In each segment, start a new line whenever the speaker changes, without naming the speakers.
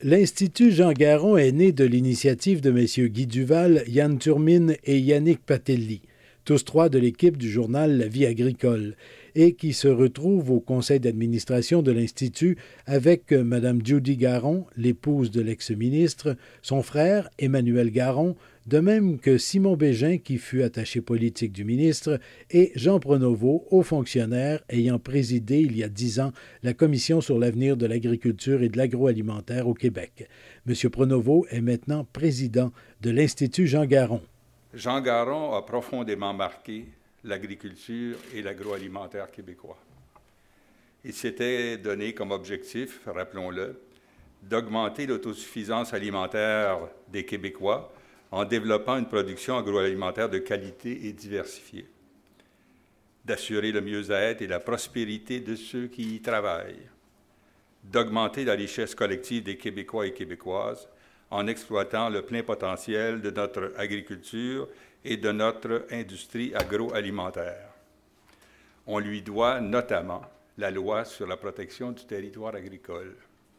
L'Institut Jean Garon est né de l'initiative de messieurs Guy Duval, Yann Turmine et Yannick Patelli, tous trois de l'équipe du journal La Vie agricole, et qui se retrouvent au conseil d'administration de l'Institut avec Mme Judy Garon, l'épouse de l'ex-ministre, son frère Emmanuel Garon, de même que Simon Bégin, qui fut attaché politique du ministre, et Jean Pronovo, haut fonctionnaire ayant présidé il y a 10 ans la Commission sur l'avenir de l'agriculture et de l'agroalimentaire au Québec. M. Pronovo est maintenant président de l'Institut Jean Garon.
Jean Garon a profondément marqué l'agriculture et l'agroalimentaire québécois. Il s'était donné comme objectif, rappelons-le, d'augmenter l'autosuffisance alimentaire des Québécois en développant une production agroalimentaire de qualité et diversifiée, d'assurer le mieux-être et la prospérité de ceux qui y travaillent, d'augmenter la richesse collective des Québécois et Québécoises en exploitant le plein potentiel de notre agriculture et de notre industrie agroalimentaire. On lui doit notamment la loi sur la protection du territoire agricole.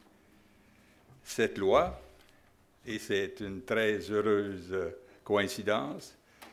Cette loi, et c'est une très heureuse coïncidence,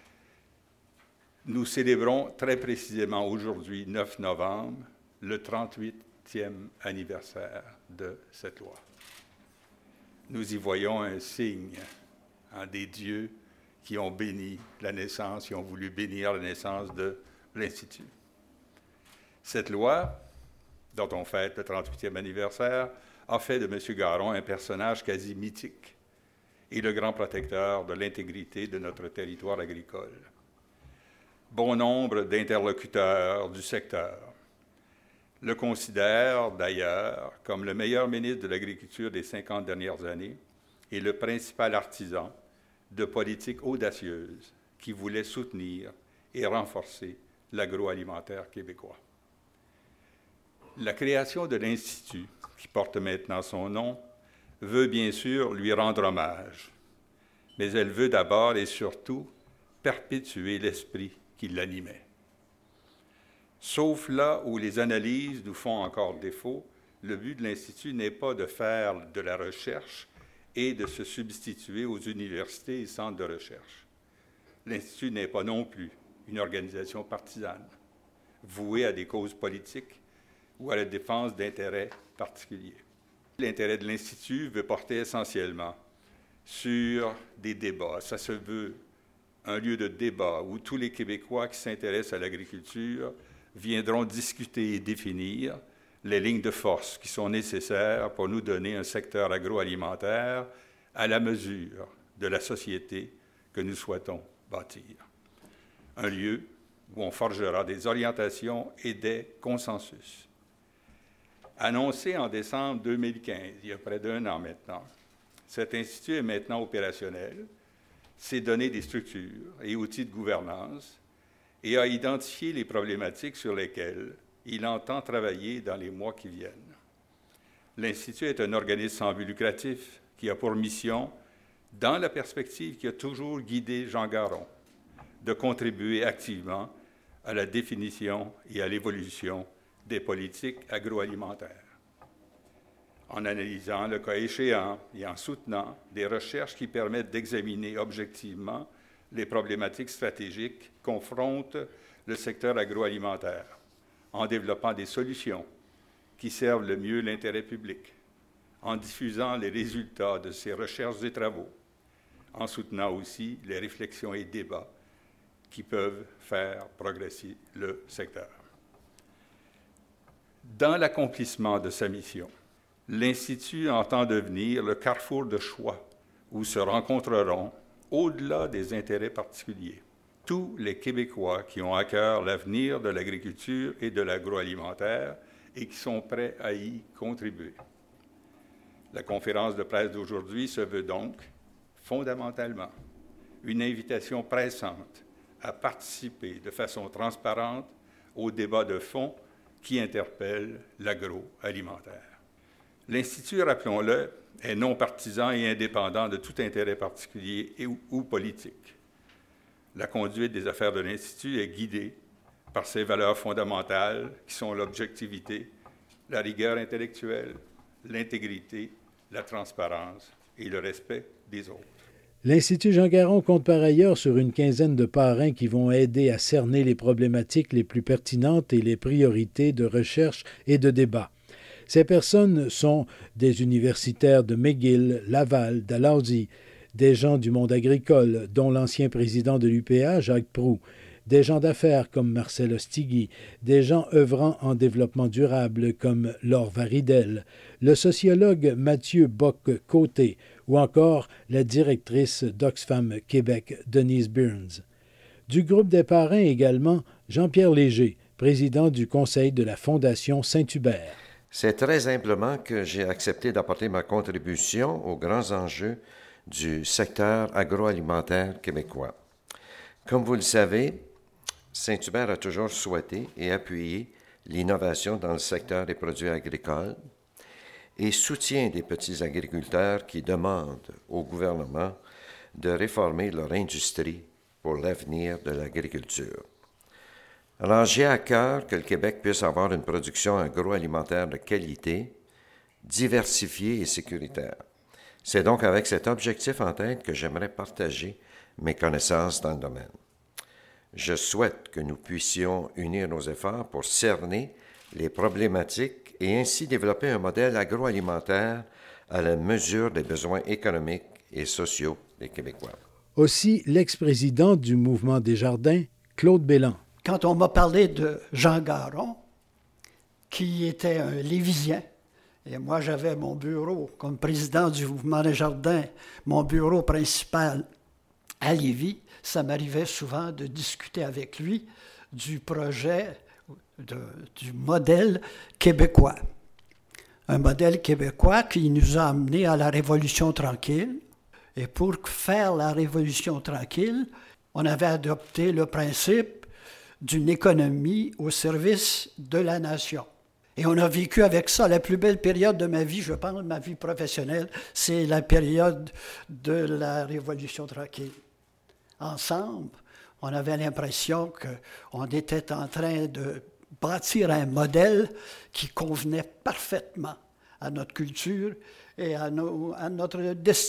nous célébrons très précisément aujourd'hui, 9 novembre, le 38e anniversaire de cette loi. Nous y voyons un signe des dieux qui ont béni la naissance, qui ont voulu bénir la naissance de l'Institut. Cette loi, dont on fête le 38e anniversaire, a fait de M. Garon un personnage quasi mythique et le grand protecteur de l'intégrité de notre territoire agricole. Bon nombre d'interlocuteurs du secteur le considèrent d'ailleurs comme le meilleur ministre de l'Agriculture des 50 dernières années et le principal artisan de politiques audacieuses qui voulaient soutenir et renforcer l'agroalimentaire québécois. La création de l'Institut, qui porte maintenant son nom, veut bien sûr lui rendre hommage, mais elle veut d'abord et surtout perpétuer l'esprit qui l'animait. Sauf là où les analyses nous font encore défaut, le but de l'Institut n'est pas de faire de la recherche et de se substituer aux universités et centres de recherche. L'Institut n'est pas non plus une organisation partisane, vouée à des causes politiques ou à la défense d'intérêts particuliers. L'intérêt de l'Institut veut porter essentiellement sur des débats. Ça se veut un lieu de débat où tous les Québécois qui s'intéressent à l'agriculture viendront discuter et définir les lignes de force qui sont nécessaires pour nous donner un secteur agroalimentaire à la mesure de la société que nous souhaitons bâtir. Un lieu où on forgera des orientations et des consensus. Annoncé en décembre 2015, il y a près d'un an maintenant, cet institut est maintenant opérationnel, s'est donné des structures et outils de gouvernance et a identifié les problématiques sur lesquelles il entend travailler dans les mois qui viennent. L'Institut est un organisme sans but lucratif qui a pour mission, dans la perspective qui a toujours guidé Jean Garon, de contribuer activement à la définition et à l'évolution des politiques agroalimentaires, en analysant le cas échéant et en soutenant des recherches qui permettent d'examiner objectivement les problématiques stratégiques qui confrontent le secteur agroalimentaire, en développant des solutions qui servent le mieux l'intérêt public, en diffusant les résultats de ces recherches et travaux, en soutenant aussi les réflexions et débats qui peuvent faire progresser le secteur. Dans l'accomplissement de sa mission, l'Institut entend devenir le carrefour de choix où se rencontreront, au-delà des intérêts particuliers, tous les Québécois qui ont à cœur l'avenir de l'agriculture et de l'agroalimentaire et qui sont prêts à y contribuer. La conférence de presse d'aujourd'hui se veut donc, fondamentalement, une invitation pressante à participer de façon transparente au débat de fond qui interpelle l'agroalimentaire. L'Institut, rappelons-le, est non partisan et indépendant de tout intérêt particulier ou politique. La conduite des affaires de l'Institut est guidée par ses valeurs fondamentales qui sont l'objectivité, la rigueur intellectuelle, l'intégrité, la transparence et le respect des autres.
L'Institut Jean Garon compte par ailleurs sur une quinzaine de parrains qui vont aider à cerner les problématiques les plus pertinentes et les priorités de recherche et de débat. Ces personnes sont des universitaires de McGill, Laval, Dalhousie, des gens du monde agricole, dont l'ancien président de l'UPA, Jacques Proulx, des gens d'affaires comme Marcel Ostigui, des gens œuvrant en développement durable comme Laure Varidel, le sociologue Mathieu Bock-Côté ou encore la directrice d'Oxfam Québec, Denise Burns. Du groupe des parrains également, Jean-Pierre Léger, président du conseil de la Fondation Saint-Hubert.
C'est très humblement que j'ai accepté d'apporter ma contribution aux grands enjeux du secteur agroalimentaire québécois. Comme vous le savez, Saint-Hubert a toujours souhaité et appuyé l'innovation dans le secteur des produits agricoles et soutient des petits agriculteurs qui demandent au gouvernement de réformer leur industrie pour l'avenir de l'agriculture. Alors, j'ai à cœur que le Québec puisse avoir une production agroalimentaire de qualité, diversifiée et sécuritaire. C'est donc avec cet objectif en tête que j'aimerais partager mes connaissances dans le domaine. Je souhaite que nous puissions unir nos efforts pour cerner les problématiques et ainsi développer un modèle agroalimentaire à la mesure des besoins économiques et sociaux des Québécois.
Aussi, l'ex-président du Mouvement Desjardins, Claude Bélan.
Quand on m'a parlé de Jean Garon, qui était un Lévisien, et moi j'avais mon bureau comme président du Mouvement Desjardins, mon bureau principal à Lévis, ça m'arrivait souvent de discuter avec lui du projet, du modèle québécois. Un modèle québécois qui nous a amenés à la Révolution tranquille. Et pour faire la Révolution tranquille, on avait adopté le principe d'une économie au service de la nation. Et on a vécu avec ça la plus belle période de ma vie, je pense, ma vie professionnelle, c'est la période de la Révolution tranquille. Ensemble, on avait l'impression qu'on était en train de bâtir un modèle qui convenait parfaitement à notre culture et à notre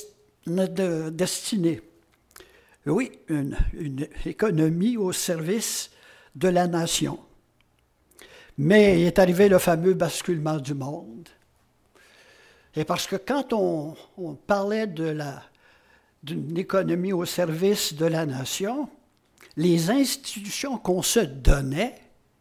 destinée. Oui, une économie au service de la nation. Mais est arrivé le fameux basculement du monde. Et parce que quand on parlait d'une économie au service de la nation, les institutions qu'on se donnait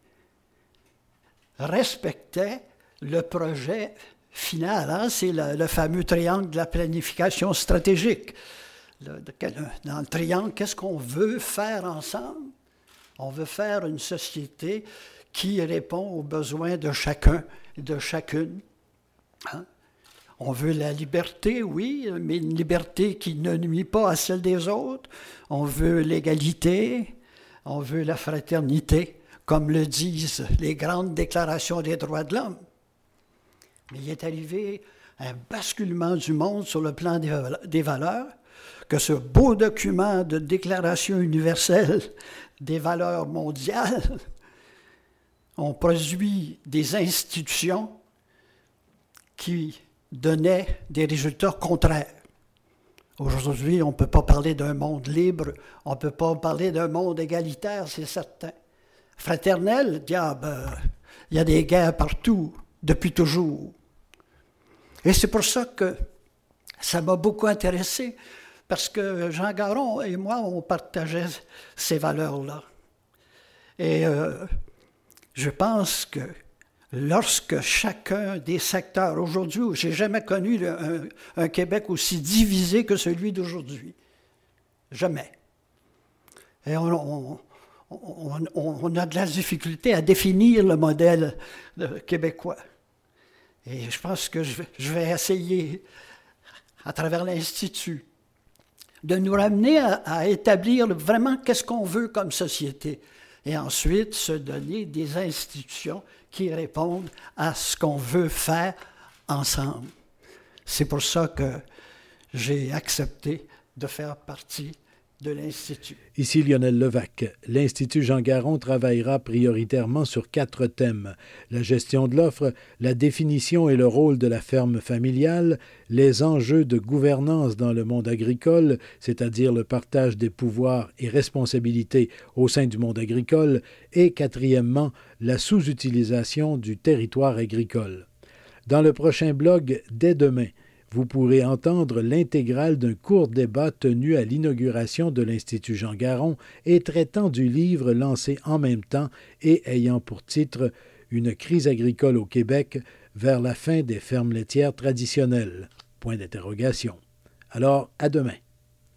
respectaient le projet final. Hein? C'est le fameux triangle de la planification stratégique. Dans le triangle, qu'est-ce qu'on veut faire ensemble? On veut faire une société qui répond aux besoins de chacun et de chacune. Hein? On veut la liberté, oui, mais une liberté qui ne nuit pas à celle des autres. On veut l'égalité, on veut la fraternité, comme le disent les grandes déclarations des droits de l'homme. Mais il est arrivé un basculement du monde sur le plan des valeurs, que ce beau document de déclaration universelle des valeurs mondiales ont produit des institutions qui donnaient des résultats contraires. Aujourd'hui, on ne peut pas parler d'un monde libre, on ne peut pas parler d'un monde égalitaire, c'est certain. Fraternel, diable, il y a des guerres partout, depuis toujours. Et c'est pour ça que ça m'a beaucoup intéressé, parce que Jean Garon et moi, on partageait ces valeurs-là. Et je pense que lorsque chacun des secteurs, aujourd'hui, je n'ai jamais connu un Québec aussi divisé que celui d'aujourd'hui. Jamais. Et on a de la difficulté à définir le modèle québécois. Et je pense que je vais essayer, à travers l'Institut, de nous ramener à établir vraiment qu'est-ce qu'on veut comme société. Et ensuite, se donner des institutions qui répondent à ce qu'on veut faire ensemble. C'est pour ça que j'ai accepté de faire partie de l'Institut.
Ici Lionel Levac. L'Institut Jean Garon travaillera prioritairement sur 4 thèmes. La gestion de l'offre, la définition et le rôle de la ferme familiale, les enjeux de gouvernance dans le monde agricole, c'est-à-dire le partage des pouvoirs et responsabilités au sein du monde agricole, et quatrièmement, la sous-utilisation du territoire agricole. Dans le prochain blog, dès demain, vous pourrez entendre l'intégrale d'un court débat tenu à l'inauguration de l'Institut Jean Garon et traitant du livre lancé en même temps et ayant pour titre « Une crise agricole au Québec vers la fin des fermes laitières traditionnelles ». Point d'interrogation. Alors, à demain.